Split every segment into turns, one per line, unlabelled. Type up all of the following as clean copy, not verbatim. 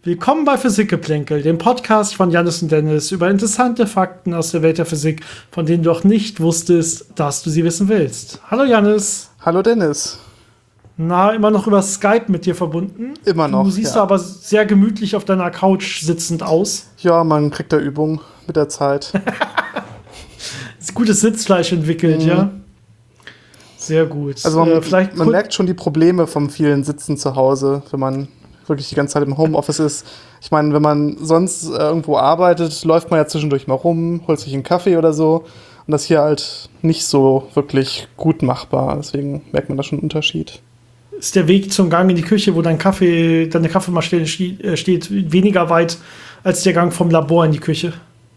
Willkommen bei Physikgeplänkel, dem Podcast von Jannis und Dennis über interessante Fakten aus der Welt der Physik, von denen du auch nicht wusstest, dass du sie wissen willst. Hallo Jannis.
Hallo Dennis.
Na, immer noch über Skype mit dir verbunden?
Immer noch,
Du siehst
ja.
aber sehr gemütlich auf deiner Couch sitzend aus.
Ja, man kriegt da Übung mit der Zeit.
Gutes Sitzfleisch entwickelt, ja? Sehr gut.
Also
vielleicht
man merkt schon die Probleme vom vielen Sitzen zu Hause, wenn man wirklich die ganze Zeit im Homeoffice ist. Ich meine, wenn man sonst irgendwo arbeitet, läuft man ja zwischendurch mal rum, holt sich einen Kaffee oder so. Und das hier halt nicht so wirklich gut machbar. Deswegen merkt man da schon einen Unterschied.
Ist der Weg zum Gang in die Küche, wo deine Kaffeemaschine steht, weniger weit als der Gang vom Labor in die Küche?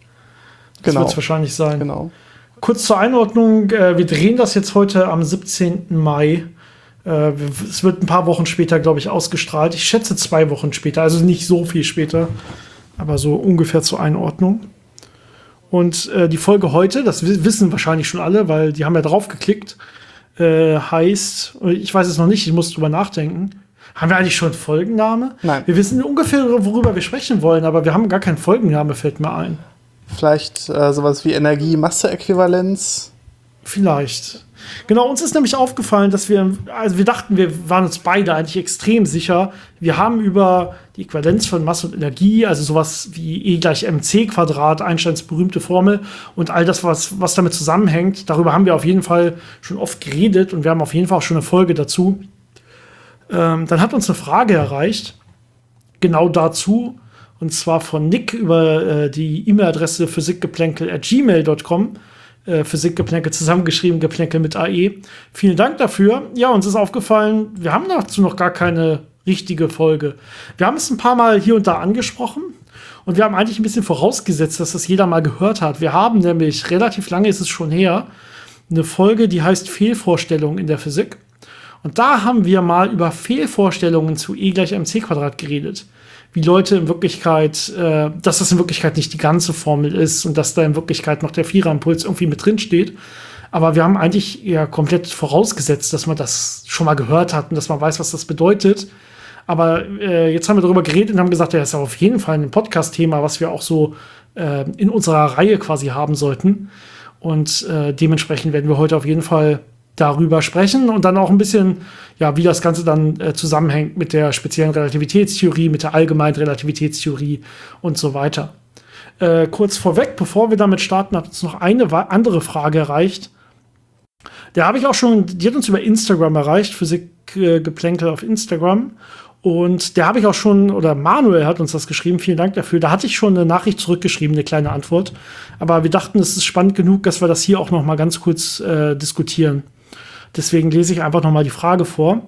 Das wird es wahrscheinlich sein.
Genau.
Kurz zur Einordnung, wir drehen das jetzt heute am 17. Mai. Es wird ein paar Wochen später, glaube ich, ausgestrahlt. Ich schätze 2 Wochen später, also nicht so viel später, aber so ungefähr zur Einordnung. Und die Folge heute, das wissen wahrscheinlich schon alle, weil die haben ja drauf geklickt, heißt, ich weiß es noch nicht, ich muss drüber nachdenken. Haben wir eigentlich schon einen Folgenname?
Nein.
Wir wissen ungefähr, worüber wir sprechen wollen, aber wir haben gar keinen Folgenname, fällt mir ein.
Vielleicht sowas wie Energie-Masse-Äquivalenz.
Vielleicht. Genau, uns ist nämlich aufgefallen, dass wir dachten, wir waren uns beide eigentlich extrem sicher. Wir haben über die Äquivalenz von Masse und Energie, also sowas wie E = mc², Einsteins berühmte Formel und all das, was damit zusammenhängt, darüber haben wir auf jeden Fall schon oft geredet und wir haben auf jeden Fall auch schon eine Folge dazu. Dann hat uns eine Frage erreicht, genau dazu, und zwar von Nick über die E-Mail-Adresse physikgeplänkel@gmail.com. Physikgeplänkel zusammengeschrieben, Geplänkel mit AE. Vielen Dank dafür. Ja, uns ist aufgefallen, wir haben dazu noch gar keine richtige Folge. Wir haben es ein paar Mal hier und da angesprochen und wir haben eigentlich ein bisschen vorausgesetzt, dass das jeder mal gehört hat. Wir haben nämlich, relativ lange ist es schon her, eine Folge, die heißt Fehlvorstellungen in der Physik. Und da haben wir mal über Fehlvorstellungen zu E = mc² geredet. Wie Leute in Wirklichkeit, dass das in Wirklichkeit nicht die ganze Formel ist und dass da in Wirklichkeit noch der Viererimpuls irgendwie mit drin steht. Aber wir haben eigentlich eher komplett vorausgesetzt, dass man das schon mal gehört hat und dass man weiß, was das bedeutet. Aber jetzt haben wir darüber geredet und haben gesagt, ja, das ist auf jeden Fall ein Podcast-Thema, was wir auch so in unserer Reihe quasi haben sollten. Und dementsprechend werden wir heute auf jeden Fall darüber sprechen und dann auch ein bisschen, ja, wie das Ganze dann zusammenhängt mit der speziellen Relativitätstheorie, mit der allgemeinen Relativitätstheorie und so weiter. Kurz vorweg, bevor wir damit starten, hat uns noch eine andere Frage erreicht. Die hat uns über Instagram erreicht, Physikgeplänkel auf Instagram. Und Manuel hat uns das geschrieben, vielen Dank dafür. Da hatte ich schon eine Nachricht zurückgeschrieben, eine kleine Antwort. Aber wir dachten, es ist spannend genug, dass wir das hier auch noch mal ganz kurz diskutieren. Deswegen lese ich einfach noch mal die Frage vor.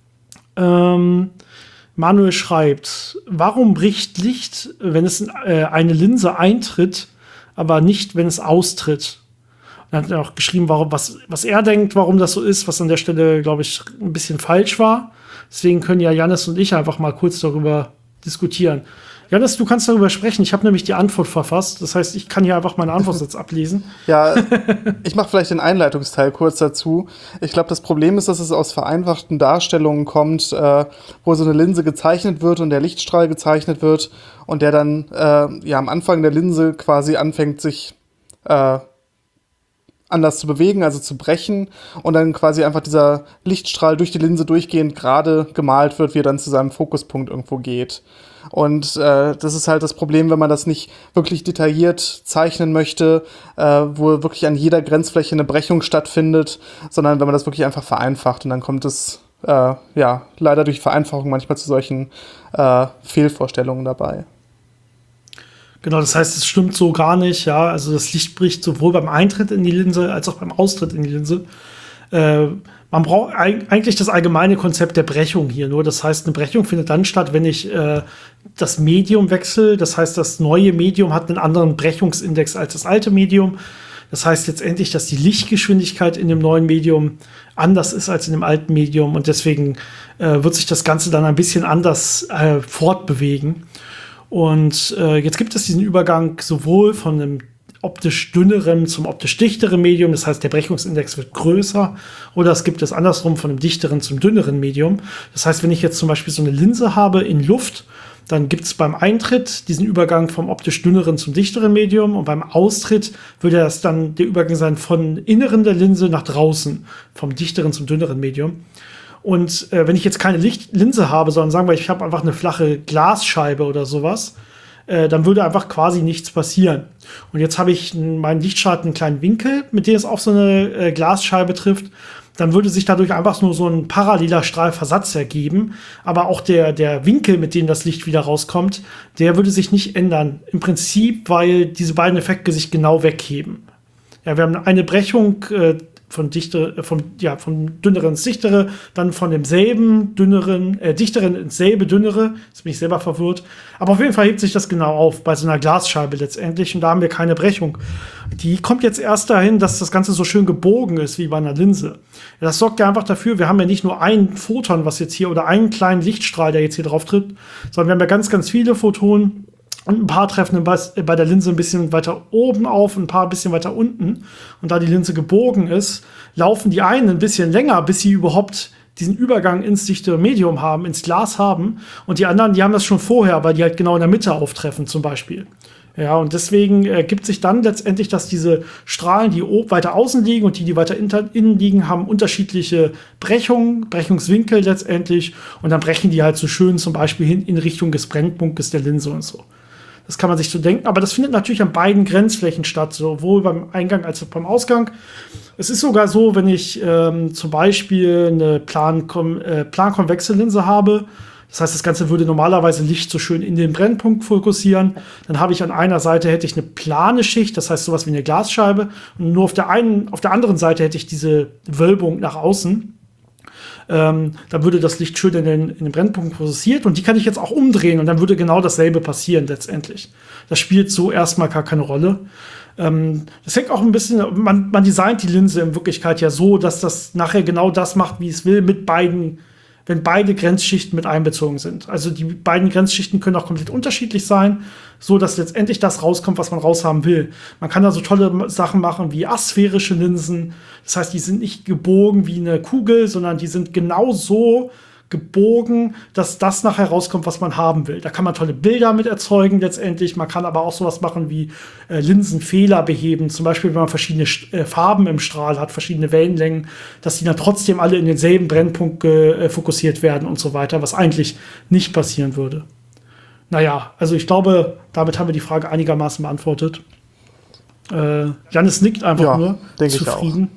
Manuel schreibt, warum bricht Licht, wenn es in eine Linse eintritt, aber nicht, wenn es austritt? Und dann hat er auch geschrieben, was er denkt, warum das so ist, was an der Stelle, glaube ich, ein bisschen falsch war. Deswegen können ja Jannis und ich einfach mal kurz darüber diskutieren. Jannis, du kannst darüber sprechen. Ich habe nämlich die Antwort verfasst. Das heißt, ich kann hier einfach meinen Antwortsatz ablesen.
Ja, ich mache vielleicht den Einleitungsteil kurz dazu. Ich glaube, das Problem ist, dass es aus vereinfachten Darstellungen kommt, wo so eine Linse gezeichnet wird und der Lichtstrahl gezeichnet wird und der dann am Anfang der Linse quasi anfängt, sich anders zu bewegen, also zu brechen und dann quasi einfach dieser Lichtstrahl durch die Linse durchgehend gerade gemalt wird, wie er dann zu seinem Fokuspunkt irgendwo geht. Und das ist halt das Problem, wenn man das nicht wirklich detailliert zeichnen möchte, wo wirklich an jeder Grenzfläche eine Brechung stattfindet, sondern wenn man das wirklich einfach vereinfacht und dann kommt es leider durch Vereinfachung manchmal zu solchen Fehlvorstellungen dabei.
Genau, das heißt, es stimmt so gar nicht, ja. Also das Licht bricht sowohl beim Eintritt in die Linse als auch beim Austritt in die Linse. Man braucht eigentlich das allgemeine Konzept der Brechung hier nur. Das heißt, eine Brechung findet dann statt, wenn ich das Medium wechsle. Das heißt, das neue Medium hat einen anderen Brechungsindex als das alte Medium. Das heißt letztendlich, dass die Lichtgeschwindigkeit in dem neuen Medium anders ist als in dem alten Medium. Und deswegen wird sich das Ganze dann ein bisschen anders fortbewegen. Und jetzt gibt es diesen Übergang sowohl von einem optisch dünnerem zum optisch dichteren Medium, das heißt, der Brechungsindex wird größer, oder es gibt es andersrum von einem dichteren zum dünneren Medium. Das heißt, wenn ich jetzt zum Beispiel so eine Linse habe in Luft, Dann gibt es beim Eintritt diesen Übergang vom optisch dünneren zum dichteren Medium und beim Austritt würde das dann der Übergang sein von Inneren der Linse nach draußen, vom dichteren zum dünneren Medium. Und wenn ich jetzt keine Linse habe, sondern sagen wir, ich habe einfach eine flache Glasscheibe oder sowas, dann würde einfach quasi nichts passieren. Und jetzt habe ich meinen Lichtstrahl einen kleinen Winkel, mit dem es auf so eine Glasscheibe trifft. Dann würde sich dadurch einfach nur so ein paralleler Strahlversatz ergeben. Aber auch der Winkel, mit dem das Licht wieder rauskommt, der würde sich nicht ändern. Im Prinzip, weil diese beiden Effekte sich genau wegheben. Ja, wir haben eine Brechung vom dünneren ins dichtere, dann von demselben dichteren ins selbe dünnere. Jetzt bin ich selber verwirrt. Aber auf jeden Fall hebt sich das genau auf bei so einer Glasscheibe letztendlich und da haben wir keine Brechung. Die kommt jetzt erst dahin, dass das Ganze so schön gebogen ist wie bei einer Linse. Ja, das sorgt ja einfach dafür, wir haben ja nicht nur ein Photon, was jetzt hier, oder einen kleinen Lichtstrahl, der jetzt hier drauf tritt, sondern wir haben ja ganz, ganz viele Photonen. Und ein paar treffen bei der Linse ein bisschen weiter oben auf, ein paar ein bisschen weiter unten. Und da die Linse gebogen ist, laufen die einen ein bisschen länger, bis sie überhaupt diesen Übergang ins dichte Medium haben, ins Glas haben. Und die anderen, die haben das schon vorher, weil die halt genau in der Mitte auftreffen zum Beispiel. Ja, und deswegen ergibt sich dann letztendlich, dass diese Strahlen, die weiter außen liegen und die weiter innen liegen, haben unterschiedliche Brechungswinkel letztendlich. Und dann brechen die halt so schön zum Beispiel hin in Richtung des Brennpunktes der Linse und so. Das kann man sich so denken, aber das findet natürlich an beiden Grenzflächen statt, sowohl beim Eingang als auch beim Ausgang. Es ist sogar so, wenn ich zum Beispiel eine plankonvexe Linse habe, das heißt, das Ganze würde normalerweise Licht so schön in den Brennpunkt fokussieren, dann habe ich an einer Seite hätte ich eine plane Schicht, das heißt sowas wie eine Glasscheibe, und nur auf der anderen Seite hätte ich diese Wölbung nach außen. Dann würde das Licht schön in den Brennpunkt fokussiert und die kann ich jetzt auch umdrehen und dann würde genau dasselbe passieren letztendlich. Das spielt so erstmal gar keine Rolle. Das hängt auch ein bisschen, man designt die Linse in Wirklichkeit ja so, dass das nachher genau das macht, wie es will, wenn beide Grenzschichten mit einbezogen sind. Also die beiden Grenzschichten können auch komplett unterschiedlich sein, so dass letztendlich das rauskommt, was man raushaben will. Man kann da so tolle Sachen machen wie asphärische Linsen. Das heißt, die sind nicht gebogen wie eine Kugel, sondern die sind genau so gebogen, dass das nachher rauskommt, was man haben will. Da kann man tolle Bilder mit erzeugen letztendlich. Man kann aber auch sowas machen wie Linsenfehler beheben. Zum Beispiel, wenn man verschiedene Farben im Strahl hat, verschiedene Wellenlängen, dass die dann trotzdem alle in denselben Brennpunkt fokussiert werden und so weiter, was eigentlich nicht passieren würde. Naja, also ich glaube, damit haben wir die Frage einigermaßen beantwortet. Jannis nickt einfach nur, zufrieden.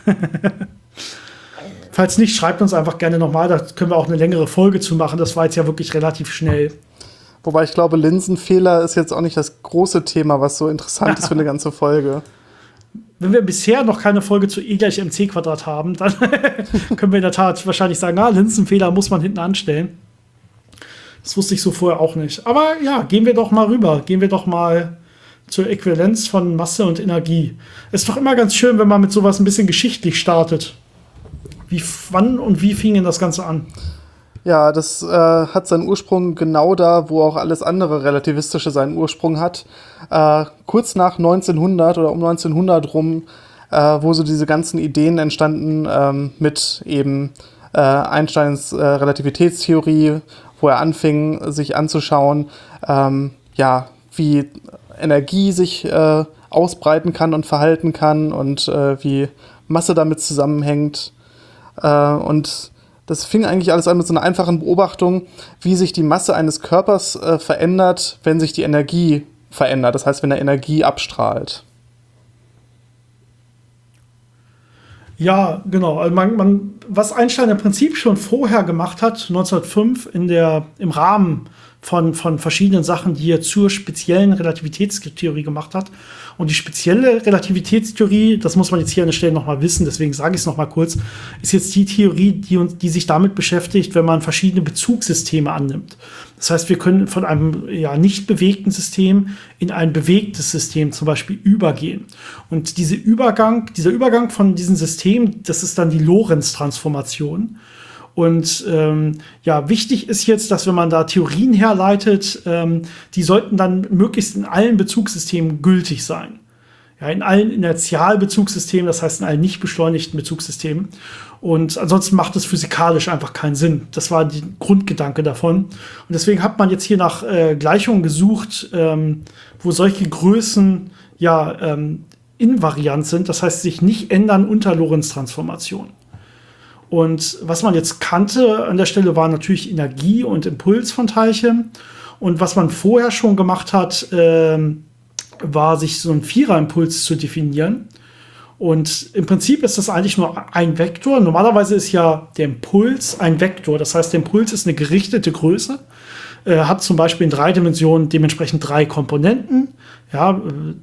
Falls nicht, schreibt uns einfach gerne nochmal, da können wir auch eine längere Folge zu machen. Das war jetzt ja wirklich relativ schnell.
Wobei ich glaube, Linsenfehler ist jetzt auch nicht das große Thema, was so interessant ist für eine ganze Folge.
Wenn wir bisher noch keine Folge zu E = mc² haben, dann können wir in der Tat wahrscheinlich sagen, Linsenfehler muss man hinten anstellen. Das wusste ich so vorher auch nicht. Aber ja, gehen wir doch mal rüber. Gehen wir doch mal zur Äquivalenz von Masse und Energie. Ist doch immer ganz schön, wenn man mit sowas ein bisschen geschichtlich startet. Wann und wie fing denn das Ganze an?
Ja, das hat seinen Ursprung genau da, wo auch alles andere Relativistische seinen Ursprung hat. Kurz nach 1900 oder um 1900 rum, wo so diese ganzen Ideen entstanden mit eben Einsteins Relativitätstheorie, wo er anfing, sich anzuschauen, wie Energie sich ausbreiten kann und verhalten kann und wie Masse damit zusammenhängt. Und das fing eigentlich alles an mit so einer einfachen Beobachtung, wie sich die Masse eines Körpers verändert, wenn sich die Energie verändert. Das heißt, wenn er Energie abstrahlt.
Ja, genau. Also was Einstein im Prinzip schon vorher gemacht hat, 1905, im Rahmen von verschiedenen Sachen, die er zur speziellen Relativitätstheorie gemacht hat. Und die spezielle Relativitätstheorie, das muss man jetzt hier an der Stelle nochmal wissen, deswegen sage ich es nochmal kurz, ist jetzt die Theorie, die sich damit beschäftigt, wenn man verschiedene Bezugssysteme annimmt. Das heißt, wir können von einem nicht bewegten System in ein bewegtes System zum Beispiel übergehen. Und dieser Übergang von diesem System, das ist dann die Lorentz-Transformation. Und wichtig ist jetzt, dass wenn man da Theorien herleitet, die sollten dann möglichst in allen Bezugssystemen gültig sein. in allen Inertialbezugssystemen, das heißt in allen nicht beschleunigten Bezugssystemen. Und ansonsten macht es physikalisch einfach keinen Sinn. Das war der Grundgedanke davon. Und deswegen hat man jetzt hier nach Gleichungen gesucht, wo solche Größen invariant sind, das heißt sich nicht ändern unter Lorentz-Transformation. Und was man jetzt kannte an der Stelle war natürlich Energie und Impuls von Teilchen. Und was man vorher schon gemacht hat, war sich so einen Viererimpuls zu definieren. Und im Prinzip ist das eigentlich nur ein Vektor. Normalerweise ist ja der Impuls ein Vektor. Das heißt, der Impuls ist eine gerichtete Größe. Hat zum Beispiel in 3 Dimensionen dementsprechend 3 Komponenten. Ja,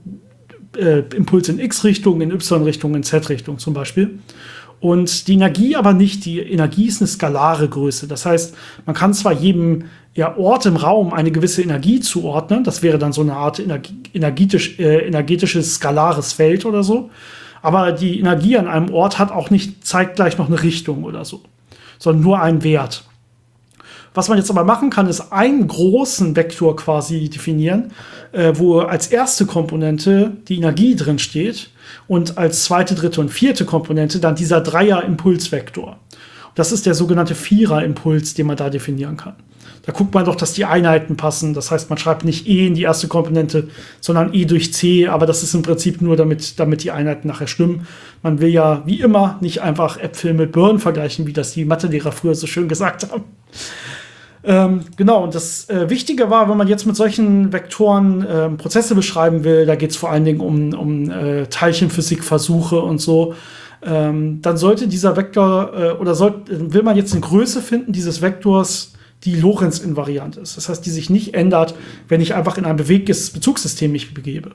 Impuls in X-Richtung, in Y-Richtung, in Z-Richtung zum Beispiel. Und die Energie aber nicht. Die Energie ist eine skalare Größe. Das heißt, man kann zwar jedem Ort im Raum eine gewisse Energie zuordnen. Das wäre dann so eine Art energetisches skalares Feld oder so. Aber die Energie an einem Ort hat auch nicht zeitgleich noch eine Richtung oder so, sondern nur einen Wert. Was man jetzt aber machen kann, ist einen großen Vektor quasi definieren, wo als erste Komponente die Energie drin steht und als zweite, dritte und vierte Komponente dann dieser Dreier-Impulsvektor. Das ist der sogenannte Vierer-Impuls, den man da definieren kann. Da guckt man doch, dass die Einheiten passen. Das heißt, man schreibt nicht E in die erste Komponente, sondern E durch C. Aber das ist im Prinzip nur, damit die Einheiten nachher stimmen. Man will ja, wie immer, nicht einfach Äpfel mit Birnen vergleichen, wie das die Mathelehrer früher so schön gesagt haben. Genau, und das Wichtige war, wenn man jetzt mit solchen Vektoren Prozesse beschreiben will, da geht es vor allen Dingen um Teilchenphysikversuche und so, dann sollte dieser Vektor, will man jetzt eine Größe finden dieses Vektors, die Lorentz-invariant ist. Das heißt, die sich nicht ändert, wenn ich einfach in ein bewegtes Bezugssystem mich begebe.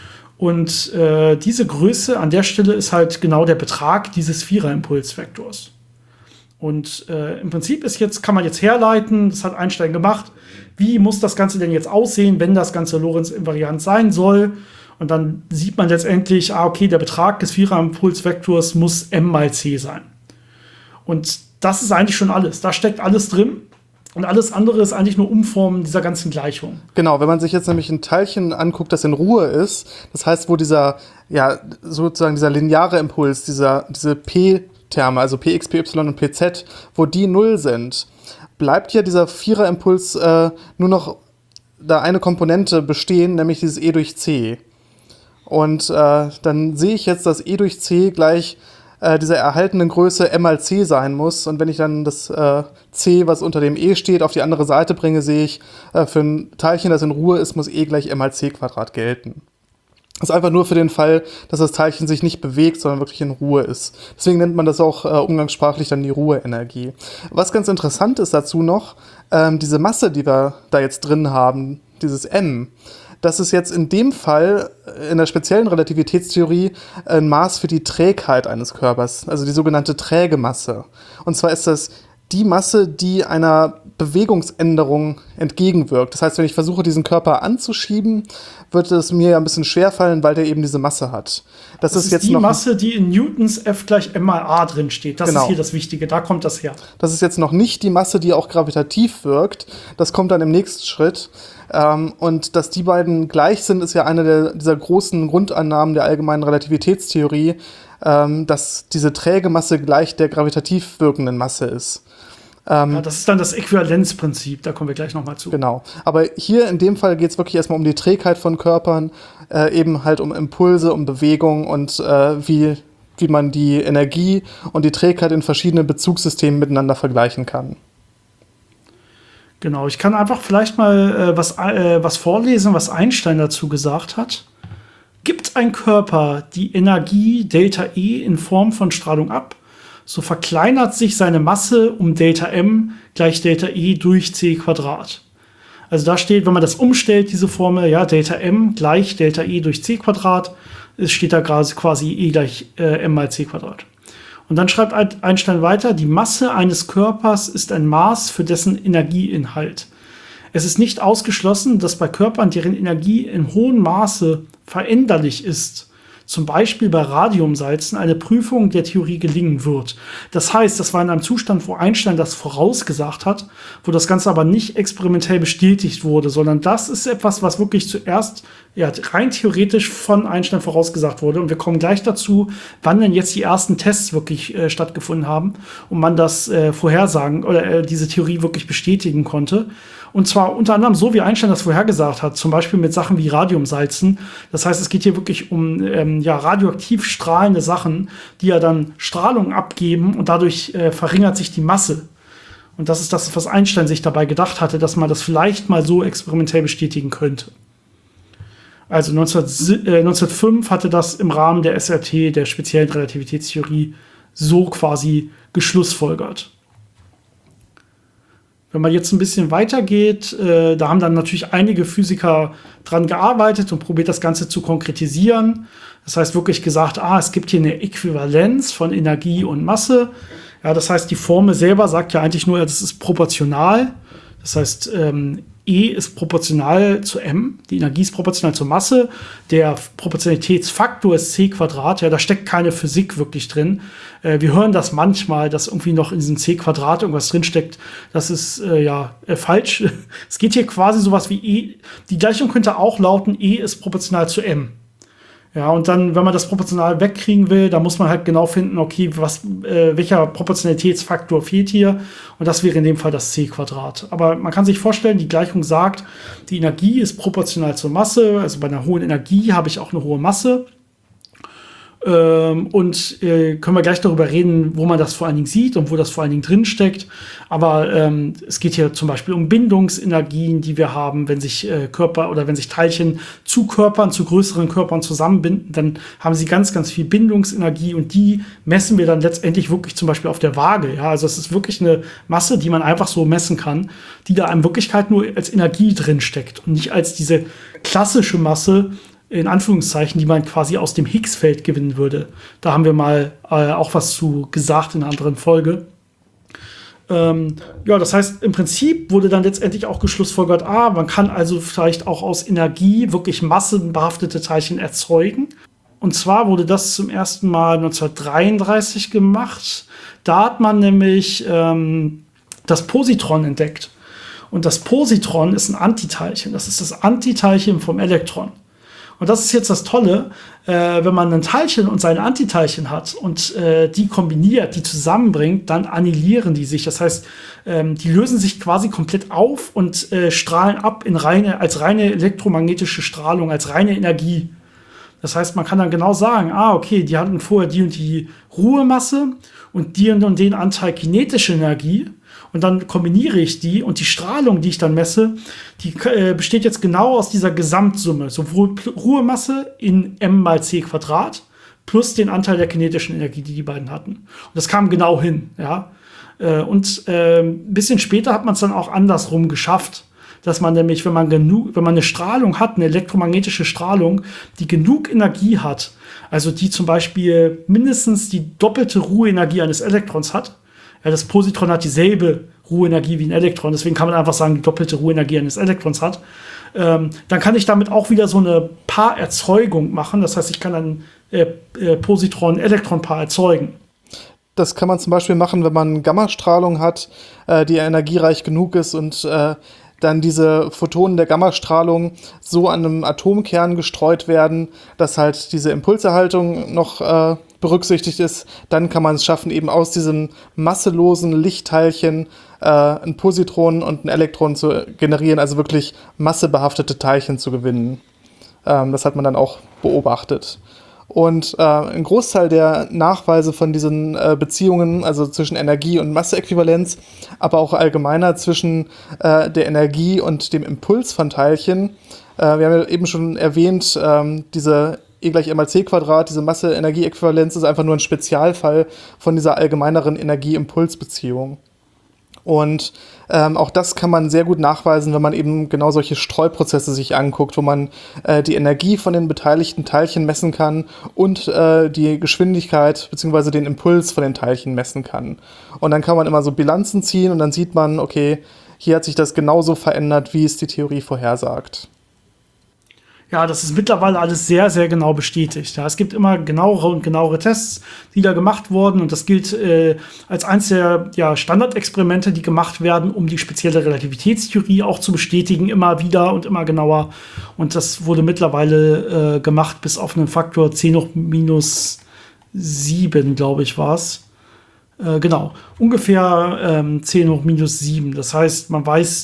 Und diese Größe an der Stelle ist halt genau der Betrag dieses Vierer-Impulsvektors. Und im Prinzip kann man jetzt herleiten, das hat Einstein gemacht, wie muss das Ganze denn jetzt aussehen, wenn das Ganze Lorentz-invariant sein soll. Und dann sieht man letztendlich, okay, der Betrag des Vierer-Impulsvektors muss m mal c sein. Und das ist eigentlich schon alles. Da steckt alles drin. Und alles andere ist eigentlich nur Umformen dieser ganzen Gleichung.
Genau, wenn man sich jetzt nämlich ein Teilchen anguckt, das in Ruhe ist, das heißt, wo sozusagen dieser lineare Impuls, diese P-Terme, also Px, Py und Pz, wo die 0 sind, bleibt ja dieser Vierer-Impuls nur noch da eine Komponente bestehen, nämlich dieses E durch C. Und dann sehe ich jetzt, dass E durch C gleich dieser erhaltenen Größe m mal c sein muss. Und wenn ich dann das c, was unter dem e steht, auf die andere Seite bringe, sehe ich, für ein Teilchen, das in Ruhe ist, muss e gleich m mal c Quadrat gelten. Das ist einfach nur für den Fall, dass das Teilchen sich nicht bewegt, sondern wirklich in Ruhe ist. Deswegen nennt man das auch umgangssprachlich dann die Ruheenergie. Was ganz interessant ist dazu noch, diese Masse, die wir da jetzt drin haben, dieses m, das ist jetzt in dem Fall in der speziellen Relativitätstheorie ein Maß für die Trägheit eines Körpers, also die sogenannte träge Masse. Und zwar ist das die Masse, die einer Bewegungsänderung entgegenwirkt. Das heißt, wenn ich versuche, diesen Körper anzuschieben, wird es mir ja ein bisschen schwerfallen, weil der eben diese Masse hat.
Das ist jetzt die Masse, die in Newtons F gleich m mal a drin steht. Das ist hier das Wichtige, da kommt das her.
Das ist jetzt noch nicht die Masse, die auch gravitativ wirkt. Das kommt dann im nächsten Schritt. Und dass die beiden gleich sind, ist ja eine dieser großen Grundannahmen der allgemeinen Relativitätstheorie, dass diese träge Masse gleich der gravitativ wirkenden Masse ist.
Das ist dann das Äquivalenzprinzip, da kommen wir gleich nochmal zu.
Genau, aber hier in dem Fall geht es wirklich erstmal um die Trägheit von Körpern, eben halt um Impulse, um Bewegung und wie man die Energie und die Trägheit in verschiedenen Bezugssystemen miteinander vergleichen kann.
Genau, ich kann einfach vielleicht mal was vorlesen, was Einstein dazu gesagt hat. Gibt ein Körper die Energie Delta E in Form von Strahlung ab, so verkleinert sich seine Masse um Delta M gleich Delta E durch c Quadrat. Also da steht, wenn man das umstellt, diese Formel, ja, Delta M gleich Delta E durch c Quadrat, es steht da quasi E gleich M mal c Quadrat. Und dann schreibt Einstein weiter, die Masse eines Körpers ist ein Maß für dessen Energieinhalt. Es ist nicht ausgeschlossen, dass bei Körpern, deren Energie in hohem Maße veränderlich ist, zum Beispiel bei Radiumsalzen, eine Prüfung der Theorie gelingen wird. Das heißt, das war in einem Zustand, wo Einstein das vorausgesagt hat, wo das Ganze aber nicht experimentell bestätigt wurde, sondern das ist etwas, was wirklich zuerst ja, rein theoretisch von Einstein vorausgesagt wurde. Und wir kommen gleich dazu, wann denn jetzt die ersten Tests wirklich stattgefunden haben und man das vorhersagen oder diese Theorie wirklich bestätigen konnte. Und zwar unter anderem so, wie Einstein das vorhergesagt hat, zum Beispiel mit Sachen wie Radiumsalzen. Das heißt, es geht hier wirklich um radioaktiv strahlende Sachen, die ja dann Strahlung abgeben und dadurch verringert sich die Masse. Und das ist das, was Einstein sich dabei gedacht hatte, dass man das vielleicht mal so experimentell bestätigen könnte. Also 1905 hatte das im Rahmen der SRT, der speziellen Relativitätstheorie, so quasi geschlussfolgert. Wenn man jetzt ein bisschen weitergeht, da haben dann natürlich einige Physiker dran gearbeitet und probiert das Ganze zu konkretisieren. Das heißt wirklich gesagt, es gibt hier eine Äquivalenz von Energie und Masse. Ja, das heißt, die Formel selber sagt ja eigentlich nur, das ist proportional. Das heißt, E ist proportional zu M, die Energie ist proportional zur Masse. Der Proportionalitätsfaktor ist C². Ja, da steckt keine Physik wirklich drin. Wir hören das manchmal, dass irgendwie noch in diesem C² irgendwas drinsteckt. Das ist falsch. Es geht hier quasi sowas wie E. Die Gleichung könnte auch lauten, E ist proportional zu M. Ja, und dann, wenn man das proportional wegkriegen will, dann muss man halt genau finden, okay, welcher Proportionalitätsfaktor fehlt hier. Und das wäre in dem Fall das C². Aber man kann sich vorstellen, die Gleichung sagt, die Energie ist proportional zur Masse. Also bei einer hohen Energie habe ich auch eine hohe Masse. Können wir gleich darüber reden, wo man das vor allen Dingen sieht und wo das vor allen Dingen drin steckt. Aber es geht hier zum Beispiel um Bindungsenergien, die wir haben, wenn sich Körper oder wenn sich Teilchen zu Körpern, zu größeren Körpern zusammenbinden, dann haben sie ganz, ganz viel Bindungsenergie und die messen wir dann letztendlich wirklich zum Beispiel auf der Waage. Ja, also es ist wirklich eine Masse, die man einfach so messen kann, die da in Wirklichkeit nur als Energie drin steckt und nicht als diese klassische Masse, in Anführungszeichen, die man quasi aus dem Higgs-Feld gewinnen würde. Da haben wir mal auch was zu gesagt in einer anderen Folge. Das heißt, im Prinzip wurde dann letztendlich auch geschlussfolgert, man kann also vielleicht auch aus Energie wirklich massenbehaftete Teilchen erzeugen. Und zwar wurde das zum ersten Mal 1933 gemacht. Da hat man nämlich das Positron entdeckt. Und das Positron ist ein Antiteilchen. Das ist das Antiteilchen vom Elektron. Und das ist jetzt das Tolle, wenn man ein Teilchen und seine Antiteilchen hat und die kombiniert, die zusammenbringt, dann annihilieren die sich. Das heißt, die lösen sich quasi komplett auf und strahlen ab als reine elektromagnetische Strahlung, als reine Energie. Das heißt, man kann dann genau sagen, okay, die hatten vorher die und die Ruhemasse und den Anteil kinetische Energie. Und dann kombiniere ich die und die Strahlung, die ich dann messe, die besteht jetzt genau aus dieser Gesamtsumme. Sowohl Ruhemasse in m mal c² plus den Anteil der kinetischen Energie, die beiden hatten. Und das kam genau hin. Ja? Ein bisschen später hat man es dann auch andersrum geschafft, dass man nämlich, wenn man eine Strahlung hat, eine elektromagnetische Strahlung, die genug Energie hat, also die zum Beispiel mindestens die doppelte Ruheenergie eines Elektrons hat. Ja, das Positron hat dieselbe Ruheenergie wie ein Elektron, deswegen kann man einfach sagen, die doppelte Ruheenergie eines Elektrons hat. Dann kann ich damit auch wieder so eine Paarerzeugung machen. Das heißt, ich kann ein Positron-Elektron-Paar erzeugen.
Das kann man zum Beispiel machen, wenn man Gammastrahlung hat, die energiereich genug ist und dann diese Photonen der Gammastrahlung so an einem Atomkern gestreut werden, dass halt diese Impulserhaltung noch berücksichtigt ist. Dann kann man es schaffen, eben aus diesem masselosen Lichtteilchen ein Positron und ein Elektron zu generieren, also wirklich massebehaftete Teilchen zu gewinnen. Das hat man dann auch beobachtet. Und ein Großteil der Nachweise von diesen Beziehungen, also zwischen Energie- und Masseäquivalenz, aber auch allgemeiner zwischen der Energie und dem Impuls von Teilchen, wir haben ja eben schon erwähnt, diese E gleich m mal c², diese Masse-Energie-Äquivalenz ist einfach nur ein Spezialfall von dieser allgemeineren Energie-Impuls-Beziehung. Und auch das kann man sehr gut nachweisen, wenn man eben genau solche Streuprozesse sich anguckt, wo man die Energie von den beteiligten Teilchen messen kann und die Geschwindigkeit bzw. den Impuls von den Teilchen messen kann. Und dann kann man immer so Bilanzen ziehen und dann sieht man, okay, hier hat sich das genauso verändert, wie es die Theorie vorhersagt.
Ja, das ist mittlerweile alles sehr, sehr genau bestätigt. Ja, es gibt immer genauere und genauere Tests, die da gemacht wurden. Und das gilt als eines der Standardexperimente, die gemacht werden, um die spezielle Relativitätstheorie auch zu bestätigen, immer wieder und immer genauer. Und das wurde mittlerweile gemacht bis auf einen Faktor 10 hoch minus 7, glaube ich, war es. Genau, ungefähr 10 hoch minus 7. Das heißt, man weiß,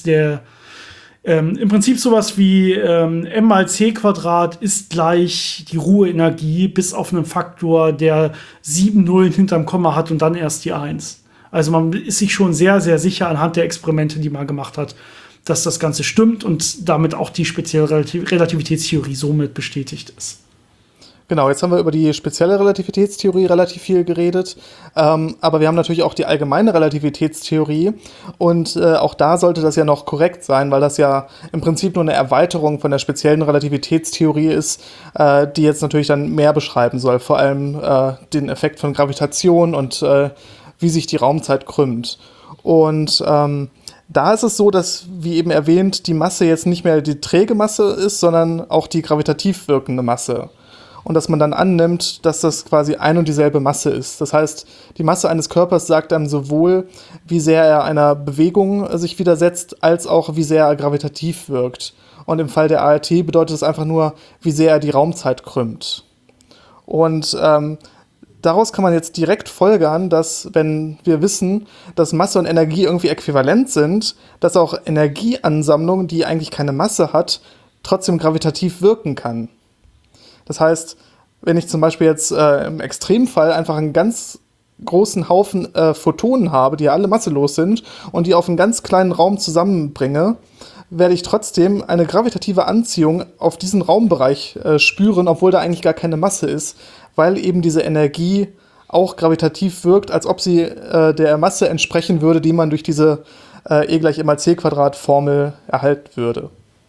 im Prinzip sowas wie m mal c Quadrat ist gleich die Ruheenergie bis auf einen Faktor, der 7 Nullen hinterm Komma hat und dann erst die 1. Also man ist sich schon sehr, sehr sicher anhand der Experimente, die man gemacht hat, dass das Ganze stimmt und damit auch die spezielle Relativitätstheorie somit bestätigt ist.
Genau, jetzt haben wir über die spezielle Relativitätstheorie relativ viel geredet, aber wir haben natürlich auch die allgemeine Relativitätstheorie und auch da sollte das ja noch korrekt sein, weil das ja im Prinzip nur eine Erweiterung von der speziellen Relativitätstheorie ist, die jetzt natürlich dann mehr beschreiben soll, vor allem den Effekt von Gravitation und wie sich die Raumzeit krümmt. Und da ist es so, dass, wie eben erwähnt, die Masse jetzt nicht mehr die träge Masse ist, sondern auch die gravitativ wirkende Masse. Und dass man dann annimmt, dass das quasi ein und dieselbe Masse ist. Das heißt, die Masse eines Körpers sagt dann sowohl, wie sehr er einer Bewegung sich widersetzt, als auch, wie sehr er gravitativ wirkt. Und im Fall der ART bedeutet es einfach nur, wie sehr er die Raumzeit krümmt. Und daraus kann man jetzt direkt folgern, dass, wenn wir wissen, dass Masse und Energie irgendwie äquivalent sind, dass auch Energieansammlung, die eigentlich keine Masse hat, trotzdem gravitativ wirken kann. Das heißt, wenn ich zum Beispiel jetzt im Extremfall einfach einen ganz großen Haufen Photonen habe, die ja alle masselos sind und die auf einen ganz kleinen Raum zusammenbringe, werde ich trotzdem eine gravitative Anziehung auf diesen Raumbereich spüren, obwohl da eigentlich gar keine Masse ist, weil eben diese Energie auch gravitativ wirkt, als ob sie der Masse entsprechen würde, die man durch diese E gleich m mal c Quadrat Formel erhalten würde.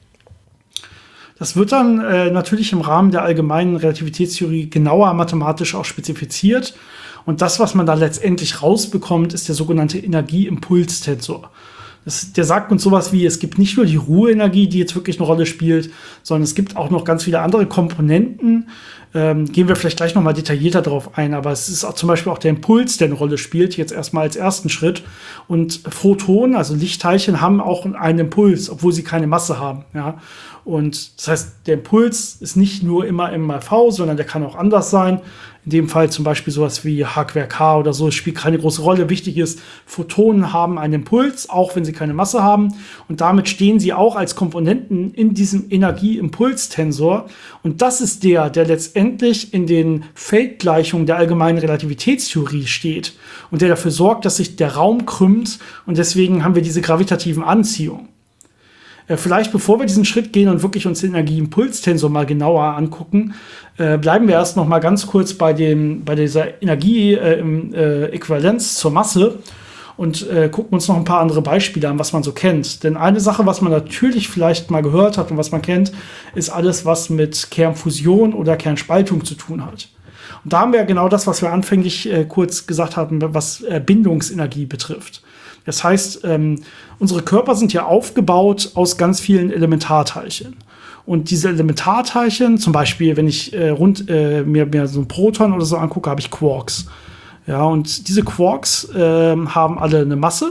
Das wird dann natürlich im Rahmen der allgemeinen Relativitätstheorie genauer mathematisch auch spezifiziert. Und das, was man da letztendlich rausbekommt, ist der sogenannte Energieimpulstensor. Der sagt uns sowas wie, es gibt nicht nur die Ruheenergie, die jetzt wirklich eine Rolle spielt, sondern es gibt auch noch ganz viele andere Komponenten. Gehen wir vielleicht gleich noch mal detaillierter darauf ein, aber es ist auch zum Beispiel auch der Impuls, der eine Rolle spielt, jetzt erstmal als ersten Schritt. Und Photonen, also Lichtteilchen, haben auch einen Impuls, obwohl sie keine Masse haben. Ja? Und das heißt, der Impuls ist nicht nur immer m mal v, sondern der kann auch anders sein. In dem Fall zum Beispiel sowas wie H² K oder so, es spielt keine große Rolle. Wichtig ist, Photonen haben einen Impuls, auch wenn sie keine Masse haben. Und damit stehen sie auch als Komponenten in diesem Energieimpulstensor. Und das ist der letztendlich in den Feldgleichungen der allgemeinen Relativitätstheorie steht und der dafür sorgt, dass sich der Raum krümmt. Und deswegen haben wir diese gravitativen Anziehungen. Vielleicht bevor wir diesen Schritt gehen und wirklich uns den Energieimpulstensor mal genauer angucken, bleiben wir erst noch mal ganz kurz bei dieser Energie-Äquivalenz zur Masse und gucken uns noch ein paar andere Beispiele an, was man so kennt. Denn eine Sache, was man natürlich vielleicht mal gehört hat und was man kennt, ist alles, was mit Kernfusion oder Kernspaltung zu tun hat. Und da haben wir genau das, was wir anfänglich kurz gesagt haben, was Bindungsenergie betrifft. Das heißt, unsere Körper sind ja aufgebaut aus ganz vielen Elementarteilchen. Und diese Elementarteilchen, zum Beispiel, wenn ich mir so ein Proton oder so angucke, habe ich Quarks. Ja, und diese Quarks haben alle eine Masse.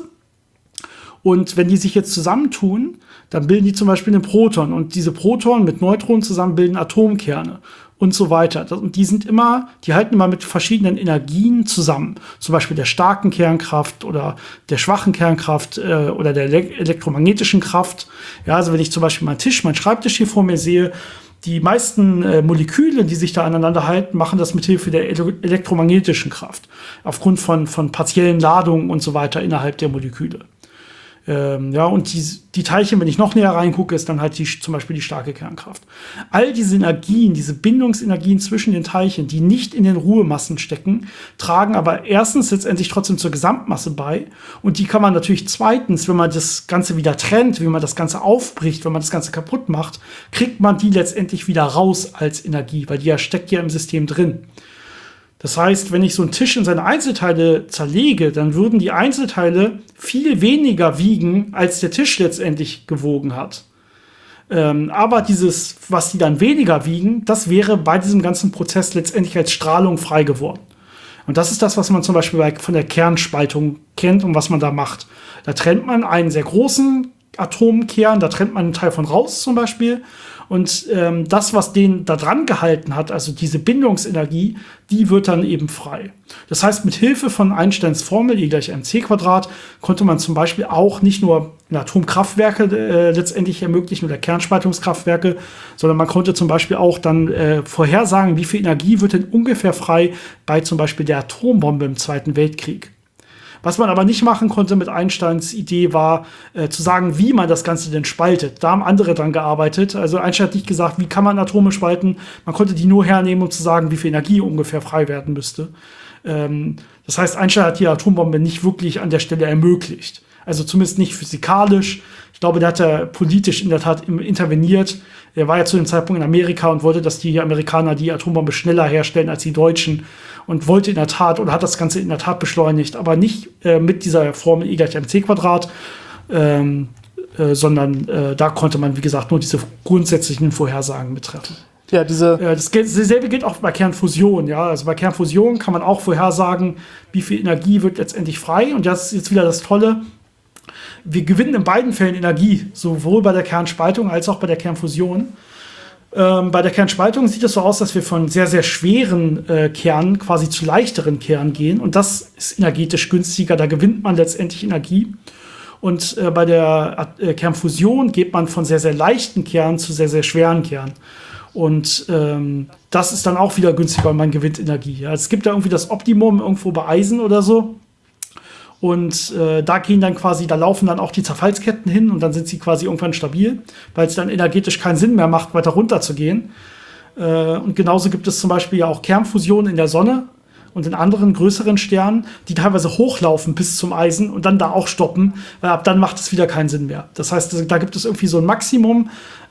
Und wenn die sich jetzt zusammentun, dann bilden die zum Beispiel einen Proton. Und diese Protonen mit Neutronen zusammen bilden Atomkerne. Und so weiter. Und die halten immer mit verschiedenen Energien zusammen. Zum Beispiel der starken Kernkraft oder der schwachen Kernkraft oder der elektromagnetischen Kraft. Ja, also wenn ich zum Beispiel meinen Schreibtisch hier vor mir sehe, die meisten Moleküle, die sich da aneinander halten, machen das mit Hilfe der elektromagnetischen Kraft. Aufgrund von partiellen Ladungen und so weiter innerhalb der Moleküle. Und die Teilchen, wenn ich noch näher reingucke, ist dann halt zum Beispiel die starke Kernkraft. All diese Energien, diese Bindungsenergien zwischen den Teilchen, die nicht in den Ruhemassen stecken, tragen aber erstens letztendlich trotzdem zur Gesamtmasse bei. Und die kann man natürlich zweitens, wenn man das Ganze wieder trennt, wenn man das Ganze aufbricht, wenn man das Ganze kaputt macht, kriegt man die letztendlich wieder raus als Energie, weil die steckt ja im System drin. Das heißt, wenn ich so einen Tisch in seine Einzelteile zerlege, dann würden die Einzelteile viel weniger wiegen, als der Tisch letztendlich gewogen hat. Aber dieses, was die dann weniger wiegen, das wäre bei diesem ganzen Prozess letztendlich als Strahlung frei geworden. Und das ist das, was man zum Beispiel von der Kernspaltung kennt und was man da macht. Da trennt man einen sehr großen Atomkern, da trennt man einen Teil von raus zum Beispiel. Und das, was den da dran gehalten hat, also diese Bindungsenergie, die wird dann eben frei. Das heißt, mit Hilfe von Einsteins Formel E = mc², konnte man zum Beispiel auch nicht nur Atomkraftwerke letztendlich ermöglichen oder Kernspaltungskraftwerke, sondern man konnte zum Beispiel auch dann vorhersagen, wie viel Energie wird denn ungefähr frei bei zum Beispiel der Atombombe im Zweiten Weltkrieg. Was man aber nicht machen konnte mit Einsteins Idee war, zu sagen, wie man das Ganze denn spaltet. Da haben andere dran gearbeitet. Also Einstein hat nicht gesagt, wie kann man Atome spalten. Man konnte die nur hernehmen, um zu sagen, wie viel Energie ungefähr frei werden müsste. Das heißt, Einstein hat die Atombombe nicht wirklich an der Stelle ermöglicht. Also zumindest nicht physikalisch. Ich glaube, der hat ja politisch in der Tat interveniert. Er war ja zu dem Zeitpunkt in Amerika und wollte, dass die Amerikaner die Atombombe schneller herstellen als die Deutschen. Und wollte in der Tat oder hat das Ganze in der Tat beschleunigt, aber nicht mit dieser Formel E = mc², sondern da konnte man, wie gesagt, nur diese grundsätzlichen Vorhersagen betreffen.
Ja,
dasselbe gilt auch bei Kernfusion. Ja? Also bei Kernfusion kann man auch vorhersagen, wie viel Energie wird letztendlich frei. Und das ist jetzt wieder das Tolle. Wir gewinnen in beiden Fällen Energie, sowohl bei der Kernspaltung als auch bei der Kernfusion. Bei der Kernspaltung sieht es so aus, dass wir von sehr, sehr schweren Kernen quasi zu leichteren Kernen gehen. Und das ist energetisch günstiger. Da gewinnt man letztendlich Energie. Und bei der Kernfusion geht man von sehr, sehr leichten Kernen zu sehr, sehr schweren Kernen. Und das ist dann auch wieder günstiger und man gewinnt Energie. Ja. Es gibt da irgendwie das Optimum irgendwo bei Eisen oder so. Und da laufen dann auch die Zerfallsketten hin und dann sind sie quasi irgendwann stabil, weil es dann energetisch keinen Sinn mehr macht, weiter runter zu gehen. Und genauso gibt es zum Beispiel ja auch Kernfusionen in der Sonne und in anderen größeren Sternen, die teilweise hochlaufen bis zum Eisen und dann da auch stoppen, weil ab dann macht es wieder keinen Sinn mehr. Das heißt, da gibt es irgendwie so ein Maximum,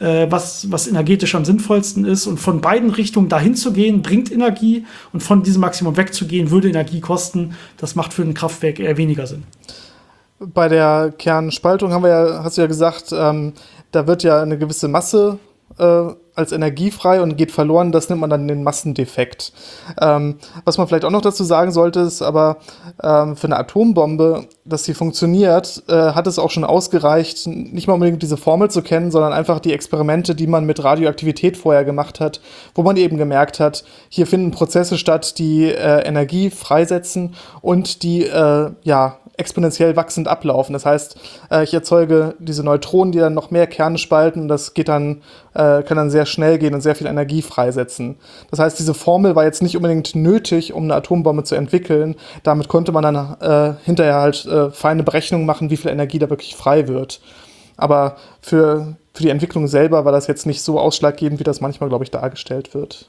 was energetisch am sinnvollsten ist. Und von beiden Richtungen dahin zu gehen, bringt Energie. Und von diesem Maximum wegzugehen, würde Energie kosten. Das macht für ein Kraftwerk eher weniger Sinn.
Bei der Kernspaltung hast du ja gesagt, da wird ja eine gewisse Masse als Energie frei und geht verloren. Das nennt man dann den Massendefekt. Was man vielleicht auch noch dazu sagen sollte, ist aber für eine Atombombe, dass sie funktioniert, hat es auch schon ausgereicht, nicht mal unbedingt diese Formel zu kennen, sondern einfach die Experimente, die man mit Radioaktivität vorher gemacht hat, wo man eben gemerkt hat, hier finden Prozesse statt, die Energie freisetzen und die exponentiell wachsend ablaufen. Das heißt, ich erzeuge diese Neutronen, die dann noch mehr Kerne spalten. Das kann dann sehr schnell gehen und sehr viel Energie freisetzen. Das heißt, diese Formel war jetzt nicht unbedingt nötig, um eine Atombombe zu entwickeln. Damit konnte man dann hinterher halt feine Berechnungen machen, wie viel Energie da wirklich frei wird. Aber für die Entwicklung selber war das jetzt nicht so ausschlaggebend, wie das manchmal, glaube ich, dargestellt wird.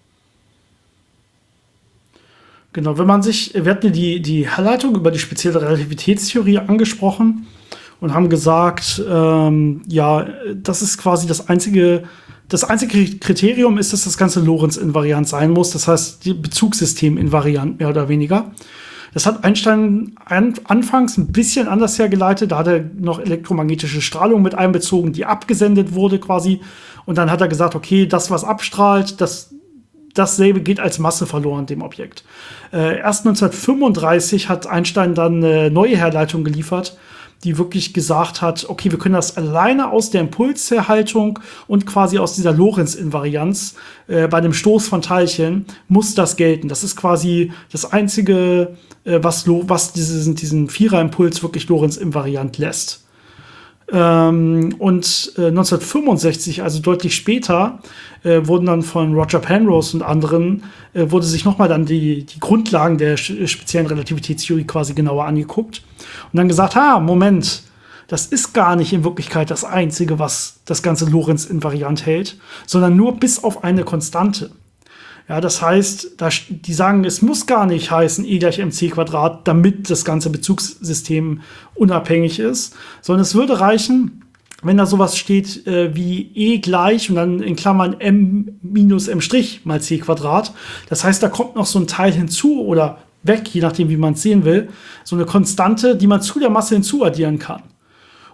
Genau, wir hatten die Herleitung über die spezielle Relativitätstheorie angesprochen und haben gesagt, das ist quasi das einzige Kriterium ist, dass das Ganze Lorentz-invariant sein muss. Das heißt, die Bezugssystem invariant, mehr oder weniger. Das hat Einstein anfangs ein bisschen anders hergeleitet. Da hat er noch elektromagnetische Strahlung mit einbezogen, die abgesendet wurde quasi. Und dann hat er gesagt, okay, das, was abstrahlt, dasselbe geht als Masse verloren, dem Objekt. Erst 1935 hat Einstein dann eine neue Herleitung geliefert, die wirklich gesagt hat, okay, wir können das alleine aus der Impulserhaltung und quasi aus dieser Lorentz-Invarianz bei dem Stoß von Teilchen muss das gelten. Das ist quasi das Einzige, was diesen Viererimpuls wirklich Lorentz-invariant lässt. Und 1965, also deutlich später, wurden dann von Roger Penrose und anderen, wurde sich nochmal dann die Grundlagen der speziellen Relativitätstheorie quasi genauer angeguckt und dann gesagt, Moment, das ist gar nicht in Wirklichkeit das Einzige, was das ganze Lorentz-invariant hält, sondern nur bis auf eine Konstante. Ja, das heißt, die sagen, es muss gar nicht heißen E = mc², damit das ganze Bezugssystem unabhängig ist, sondern es würde reichen, wenn da sowas steht wie E gleich und dann in Klammern m minus m' mal c². Das heißt, da kommt noch so ein Teil hinzu oder weg, je nachdem, wie man es sehen will, so eine Konstante, die man zu der Masse hinzuaddieren kann.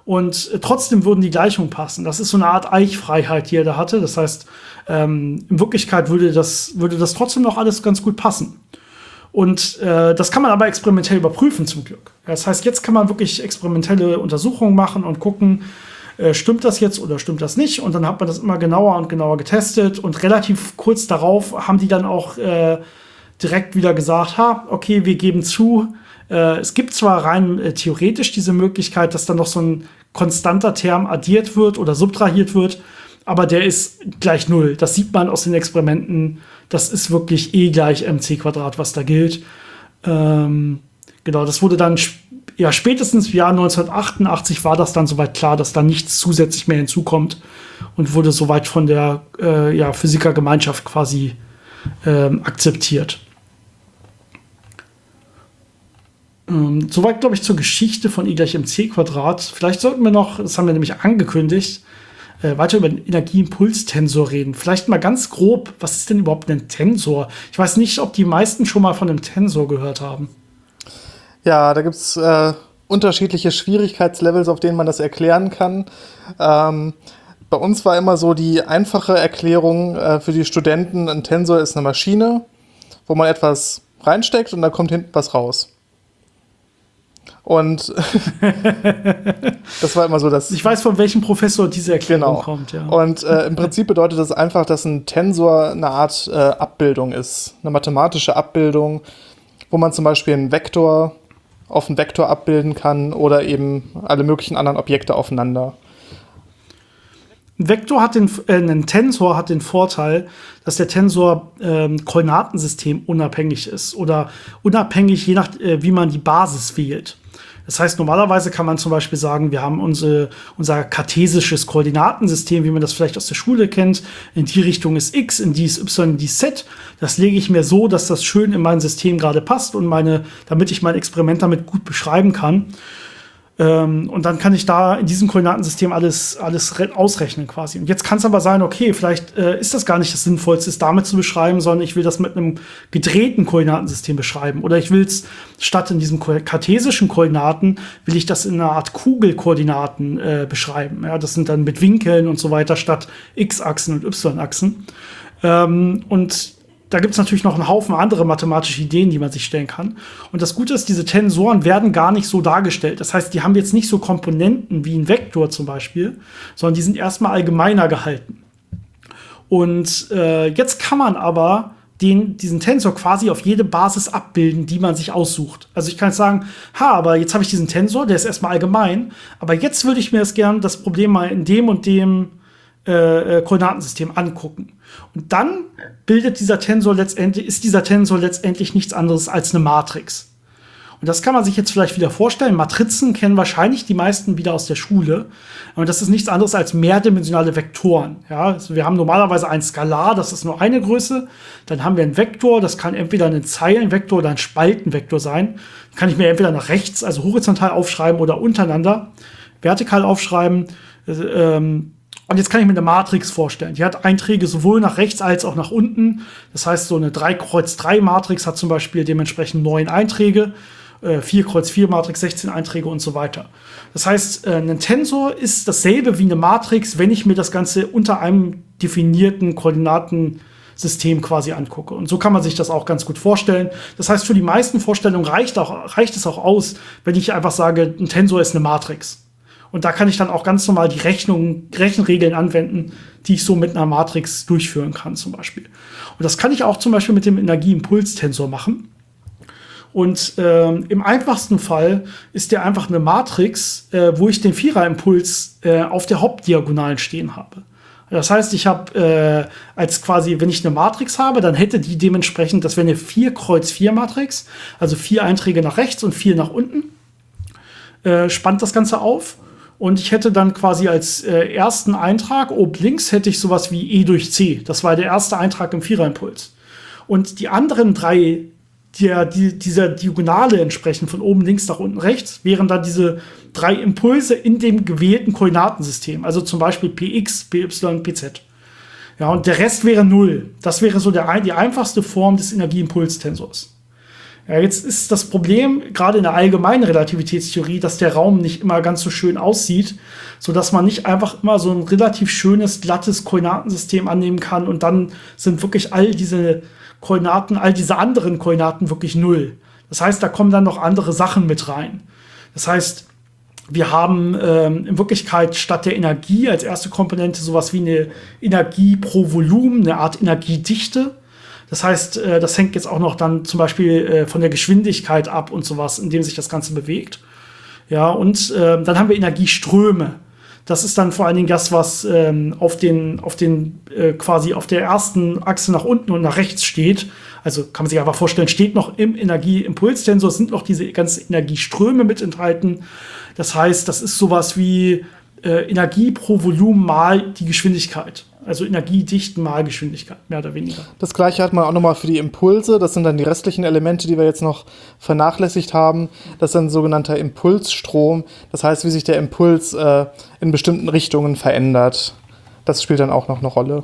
Und trotzdem würden die Gleichungen passen. Das ist so eine Art Eichfreiheit, die er da hatte. Das heißt, in Wirklichkeit würde das trotzdem noch alles ganz gut passen. Und das kann man aber experimentell überprüfen zum Glück. Das heißt, jetzt kann man wirklich experimentelle Untersuchungen machen und gucken, stimmt das jetzt oder stimmt das nicht? Und dann hat man das immer genauer und genauer getestet. Und relativ kurz darauf haben die dann auch direkt wieder gesagt, okay, wir geben zu, es gibt zwar rein theoretisch diese Möglichkeit, dass dann noch so ein konstanter Term addiert wird oder subtrahiert wird, aber der ist gleich 0. Das sieht man aus den Experimenten. Das ist wirklich E gleich mc², was da gilt. Genau, das wurde dann spätestens im Jahr 1988 war das dann soweit klar, dass da nichts zusätzlich mehr hinzukommt und wurde soweit von der Physikergemeinschaft quasi akzeptiert. Soweit, glaube ich, zur Geschichte von E gleich mc². Vielleicht sollten wir noch, das haben wir nämlich angekündigt, weiter über den Energieimpulstensor reden. Vielleicht mal ganz grob, was ist denn überhaupt ein Tensor? Ich weiß nicht, ob die meisten schon mal von einem Tensor gehört haben.
Ja, da gibt es unterschiedliche Schwierigkeitslevels, auf denen man das erklären kann. Bei uns war immer so die einfache Erklärung für die Studenten, ein Tensor ist eine Maschine, wo man etwas reinsteckt und da kommt hinten was raus. Und das war immer so, dass
ich weiß, von welchem Professor diese Erklärung kommt. Ja.
Und im Prinzip bedeutet das einfach, dass ein Tensor eine Art Abbildung ist, eine mathematische Abbildung, wo man zum Beispiel einen Vektor auf einen Vektor abbilden kann oder eben alle möglichen anderen Objekte aufeinander.
Ein Tensor hat den Vorteil, dass der Tensor Koordinatensystem unabhängig ist oder unabhängig, je nach wie man die Basis wählt. Das heißt, normalerweise kann man zum Beispiel sagen, wir haben unser kartesisches Koordinatensystem, wie man das vielleicht aus der Schule kennt. In die Richtung ist X, in die ist Y, in die ist Z. Das lege ich mir so, dass das schön in mein System gerade passt und damit ich mein Experiment damit gut beschreiben kann. Und dann kann ich da in diesem Koordinatensystem alles ausrechnen quasi. Und jetzt kann es aber sein, okay, vielleicht ist das gar nicht das Sinnvollste, es damit zu beschreiben, sondern ich will das mit einem gedrehten Koordinatensystem beschreiben. Oder ich will es statt in diesem kartesischen Koordinaten, will ich das in einer Art Kugelkoordinaten beschreiben. Ja, das sind dann mit Winkeln und so weiter statt X-Achsen und Y-Achsen. Und da gibt es natürlich noch einen Haufen andere mathematische Ideen, die man sich stellen kann. Und das Gute ist, diese Tensoren werden gar nicht so dargestellt. Das heißt, die haben jetzt nicht so Komponenten wie ein Vektor zum Beispiel, sondern die sind erstmal allgemeiner gehalten. Und jetzt kann man aber diesen Tensor quasi auf jede Basis abbilden, die man sich aussucht. Also ich kann jetzt sagen, aber jetzt habe ich diesen Tensor, der ist erstmal allgemein, aber jetzt würde ich mir das Problem mal in dem und dem Koordinatensystem angucken. Und dann ist dieser Tensor letztendlich nichts anderes als eine Matrix. Und das kann man sich jetzt vielleicht wieder vorstellen. Matrizen kennen wahrscheinlich die meisten wieder aus der Schule. Und das ist nichts anderes als mehrdimensionale Vektoren. Ja, also wir haben normalerweise ein Skalar, das ist nur eine Größe. Dann haben wir einen Vektor, das kann entweder ein Zeilenvektor oder ein Spaltenvektor sein. Kann ich mir entweder nach rechts, also horizontal aufschreiben oder untereinander vertikal aufschreiben. Und jetzt kann ich mir eine Matrix vorstellen. Die hat Einträge sowohl nach rechts als auch nach unten. Das heißt, so eine 3x3-Matrix hat zum Beispiel dementsprechend 9 Einträge, 4x4-Matrix 16 Einträge und so weiter. Das heißt, ein Tensor ist dasselbe wie eine Matrix, wenn ich mir das Ganze unter einem definierten Koordinatensystem quasi angucke. Und so kann man sich das auch ganz gut vorstellen. Das heißt, für die meisten Vorstellungen reicht es auch aus, wenn ich einfach sage, ein Tensor ist eine Matrix. Und da kann ich dann auch ganz normal die Rechenregeln anwenden, die ich so mit einer Matrix durchführen kann zum Beispiel. Und das kann ich auch zum Beispiel mit dem Energieimpulstensor machen. Und im einfachsten Fall ist der einfach eine Matrix, wo ich den Viererimpuls auf der Hauptdiagonalen stehen habe. Das heißt, ich habe wenn ich eine Matrix habe, dann hätte die dementsprechend, das wäre eine 4x4-Matrix, also 4 Einträge nach rechts und 4 nach unten. Spannt das Ganze auf. Und ich hätte dann quasi als ersten Eintrag oben links hätte ich sowas wie E durch C. Das war der erste Eintrag im Viererimpuls. Und die anderen 3, dieser Diagonale entsprechend von oben links nach unten rechts, wären dann diese 3 Impulse in dem gewählten Koordinatensystem. Also zum Beispiel Px, Py, Pz. Ja, und der Rest wäre 0. Das wäre so die einfachste Form des Energieimpulstensors. Ja, jetzt ist das Problem, gerade in der allgemeinen Relativitätstheorie, dass der Raum nicht immer ganz so schön aussieht, sodass man nicht einfach immer so ein relativ schönes, glattes Koordinatensystem annehmen kann und dann sind wirklich all diese Koordinaten, all diese anderen Koordinaten wirklich null. Das heißt, da kommen dann noch andere Sachen mit rein. Das heißt, wir haben in Wirklichkeit statt der Energie als erste Komponente sowas wie eine Energie pro Volumen, eine Art Energiedichte. Das heißt, das hängt jetzt auch noch dann zum Beispiel von der Geschwindigkeit ab und sowas, in dem sich das Ganze bewegt. Ja, und dann haben wir Energieströme. Das ist dann vor allen Dingen das, was quasi auf der ersten Achse nach unten und nach rechts steht. Also kann man sich einfach vorstellen, steht noch im Energieimpulstensor, sind noch diese ganzen Energieströme mit enthalten. Das heißt, das ist sowas wie Energie pro Volumen mal die Geschwindigkeit. Also Energiedichten mal Geschwindigkeit, mehr oder weniger.
Das gleiche hat man auch nochmal für die Impulse. Das sind dann die restlichen Elemente, die wir jetzt noch vernachlässigt haben. Das ist ein sogenannter Impulsstrom. Das heißt, wie sich der Impuls in bestimmten Richtungen verändert. Das spielt dann auch noch eine Rolle.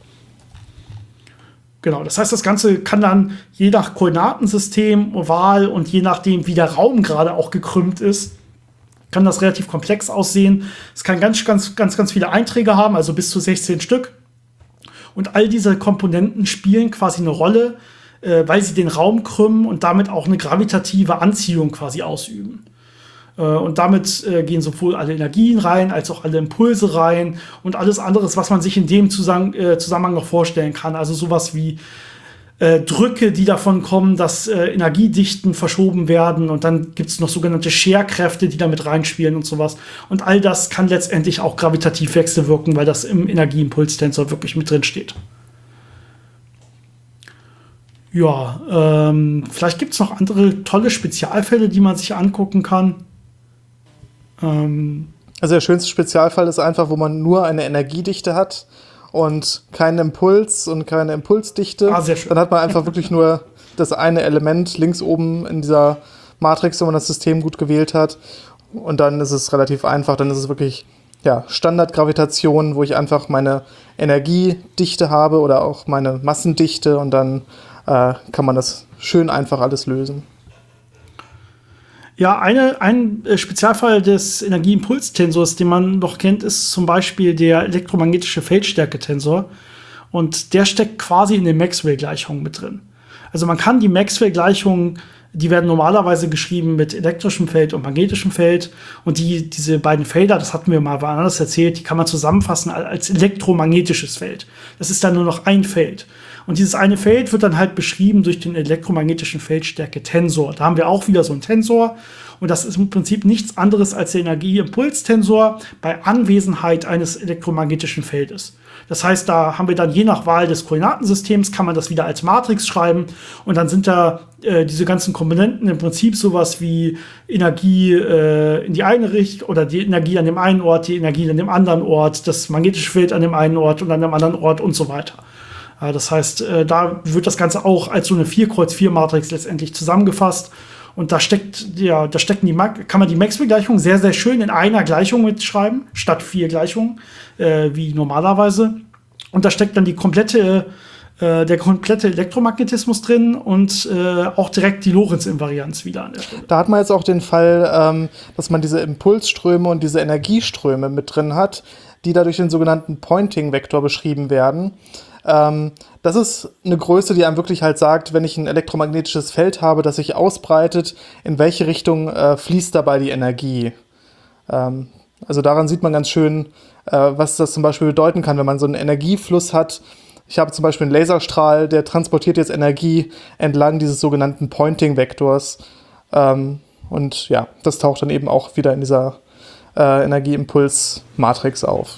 Genau, das heißt, das Ganze kann dann je nach Koordinatensystem, Oval und je nachdem, wie der Raum gerade auch gekrümmt ist, kann das relativ komplex aussehen. Es kann ganz viele Einträge haben, also bis zu 16 Stück. Und all diese Komponenten spielen quasi eine Rolle, weil sie den Raum krümmen und damit auch eine gravitative Anziehung quasi ausüben. Und damit gehen sowohl alle Energien rein, als auch alle Impulse rein und alles anderes, was man sich in dem Zusammenhang noch vorstellen kann. Also sowas wie Drücke, die davon kommen, dass Energiedichten verschoben werden und dann gibt es noch sogenannte Scherkräfte, die damit reinspielen und sowas. Und all das kann letztendlich auch gravitativ wechselwirken, weil das im Energieimpulstensor wirklich mit drin steht. Ja, vielleicht gibt es noch andere tolle Spezialfälle, die man sich angucken kann.
Also der schönste Spezialfall ist einfach, wo man nur eine Energiedichte hat und keinen Impuls und keine Impulsdichte.
Sehr schön.
Dann hat man einfach wirklich nur das eine Element links oben in dieser Matrix, wo man das System gut gewählt hat. Und dann ist es relativ einfach. Dann ist es wirklich Standardgravitation, wo ich einfach meine Energiedichte habe oder auch meine Massendichte und dann kann man das schön einfach alles lösen.
Ja, ein Spezialfall des Energieimpulstensors, den man noch kennt, ist zum Beispiel der elektromagnetische Feldstärke-Tensor. Und der steckt quasi in den Maxwell-Gleichungen mit drin. Also man kann die Maxwell-Gleichungen, die werden normalerweise geschrieben mit elektrischem Feld und magnetischem Feld. Und diese beiden Felder, das hatten wir mal woanders erzählt, die kann man zusammenfassen als elektromagnetisches Feld. Das ist dann nur noch ein Feld. Und dieses eine Feld wird dann halt beschrieben durch den elektromagnetischen Feldstärke-Tensor. Da haben wir auch wieder so einen Tensor. Und das ist im Prinzip nichts anderes als der Energieimpulstensor bei Anwesenheit eines elektromagnetischen Feldes. Das heißt, da haben wir dann je nach Wahl des Koordinatensystems, kann man das wieder als Matrix schreiben. Und dann sind da diese ganzen Komponenten im Prinzip sowas wie Energie in die eine Richtung oder die Energie an dem einen Ort, die Energie an dem anderen Ort, das magnetische Feld an dem einen Ort und an dem anderen Ort und so weiter. Das heißt, da wird das Ganze auch als so eine 4x4-Matrix letztendlich zusammengefasst. Und da kann man die Maxwell-Gleichung sehr, sehr schön in einer Gleichung mitschreiben, statt 4 Gleichungen, wie normalerweise. Und da steckt dann der komplette Elektromagnetismus drin und auch direkt die Lorentz-Invarianz wieder an der Stelle.
Da hat man jetzt auch den Fall, dass man diese Impulsströme und diese Energieströme mit drin hat, die da durch den sogenannten Pointing-Vektor beschrieben werden. Das ist eine Größe, die einem wirklich halt sagt, wenn ich ein elektromagnetisches Feld habe, das sich ausbreitet, in welche Richtung fließt dabei die Energie. Also daran sieht man ganz schön, was das zum Beispiel bedeuten kann, wenn man so einen Energiefluss hat. Ich habe zum Beispiel einen Laserstrahl, der transportiert jetzt Energie entlang dieses sogenannten Pointing-Vektors. Und ja, das taucht dann eben auch wieder in dieser Energieimpuls-Matrix auf.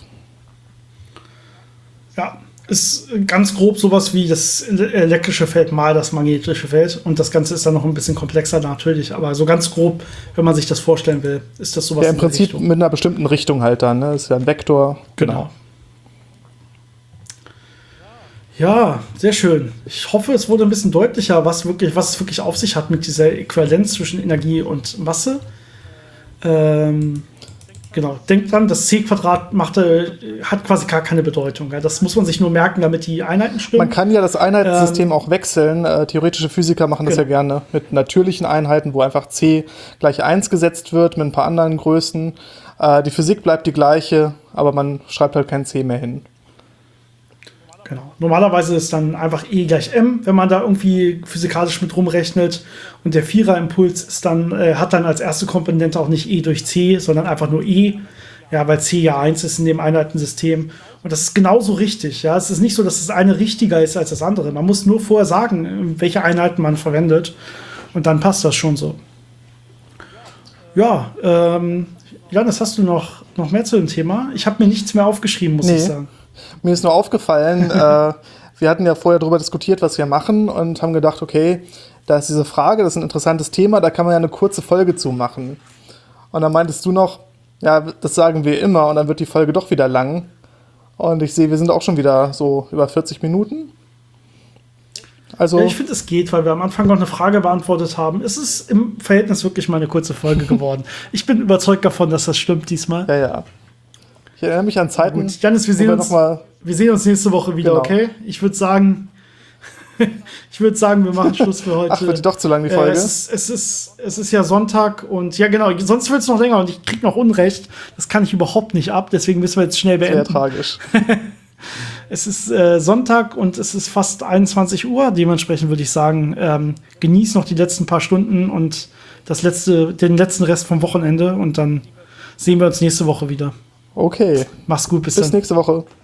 Ja, ist ganz grob sowas wie das elektrische Feld mal das magnetische Feld. Und das Ganze ist dann noch ein bisschen komplexer natürlich. Aber so ganz grob, wenn man sich das vorstellen will, ist das sowas.
Ja, im Prinzip mit einer bestimmten Richtung halt dann. Ne? Das ist ja ein Vektor.
Genau. Ja, sehr schön. Ich hoffe, es wurde ein bisschen deutlicher, was es wirklich auf sich hat mit dieser Äquivalenz zwischen Energie und Masse. Genau, denkt dran, das C-Quadrat hat quasi gar keine Bedeutung. Ja? Das muss man sich nur merken, damit die Einheiten stimmen.
Man kann ja das Einheitensystem auch wechseln. Theoretische Physiker machen das ja gerne mit natürlichen Einheiten, wo einfach C gleich 1 gesetzt wird mit ein paar anderen Größen. Die Physik bleibt die gleiche, aber man schreibt halt kein C mehr hin.
Genau. Normalerweise ist dann einfach E gleich M, wenn man da irgendwie physikalisch mit rumrechnet. Und der Vierer-Impuls ist dann, hat dann als erste Komponente auch nicht E durch C, sondern einfach nur E. Ja, weil C ja 1 ist in dem Einheitensystem. Und das ist genauso richtig. Ja, es ist nicht so, dass das eine richtiger ist als das andere. Man muss nur vorher sagen, welche Einheiten man verwendet. Und dann passt das schon so. Ja, Janis, hast du noch mehr zu dem Thema? Ich habe mir nichts mehr aufgeschrieben, muss ich sagen.
Mir ist nur aufgefallen, wir hatten ja vorher darüber diskutiert, was wir machen und haben gedacht, okay, da ist diese Frage, das ist ein interessantes Thema, da kann man ja eine kurze Folge zu machen. Und dann meintest du noch, ja, das sagen wir immer und dann wird die Folge doch wieder lang. Und ich sehe, wir sind auch schon wieder so über 40 Minuten. Also
ja, ich finde, es geht, weil wir am Anfang noch eine Frage beantwortet haben. Es ist im Verhältnis wirklich mal eine kurze Folge geworden. Ich bin überzeugt davon, dass das stimmt diesmal.
Ja. Ich erinnere mich an Zeiten.
Gut, Janis, wir sehen uns nächste Woche wieder, genau. Okay? Ich würde sagen, wir machen Schluss für heute.
Ach, wird doch zu lang, die Folge?
Es ist ja Sonntag und ja, genau, sonst wird es noch länger und ich krieg noch Unrecht. Das kann ich überhaupt nicht ab, deswegen müssen wir jetzt schnell beenden.
Sehr tragisch.
Es ist Sonntag und es ist fast 21 Uhr. Dementsprechend würde ich sagen, genieß noch die letzten paar Stunden und den letzten Rest vom Wochenende und dann sehen wir uns nächste Woche wieder.
Okay.
Mach's gut, bis
nächste Woche.